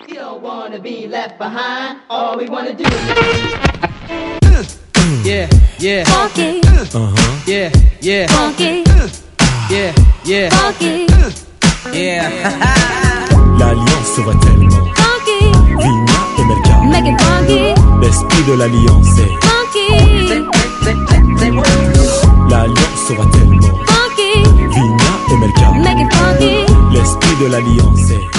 We don't wanna be left behind. All we wanna do is yeah, yeah, funky, yeah, yeah, funky, yeah, yeah, funky, yeah. L'alliance va tellement funky, Vigna et Melka. make it funky, L'esprit de l'alliance est funky, L'alliance va tellement funky, Vigna et Melka. make it funky. L'esprit de l'alliance est